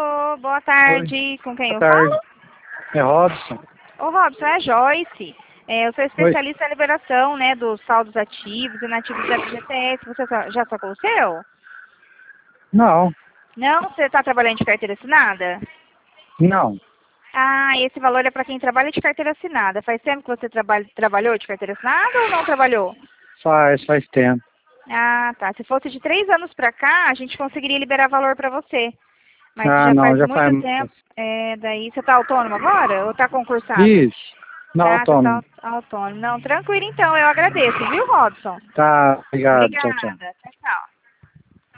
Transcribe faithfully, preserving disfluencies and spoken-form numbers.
Alô, boa Oi, tarde. Com quem boa eu tarde. falo? É Robson. Ô, Robson, é a Joyce. É, eu sou Oi. especialista em liberação, né, dos saldos ativos e inativos da F G T S. Você sa- já sacou o seu? Não, Não? Você está trabalhando de carteira assinada? não. Ah, esse valor é para quem trabalha de carteira assinada. Faz tempo que você trabalha, trabalhou de carteira assinada ou não trabalhou? Faz, faz tempo. Ah, tá. Se fosse de três anos para cá, a gente conseguiria liberar valor para você. Mas Ah, já não, faz já faz muito mais. tempo. É, daí você está autônomo agora ou está concursado? Isso. Não, Ah, você está autônomo. autônomo. Não, tranquilo então, eu agradeço, viu, Robson? Tá, obrigado. Tchau, tchau. Obrigada. Tchau, tchau.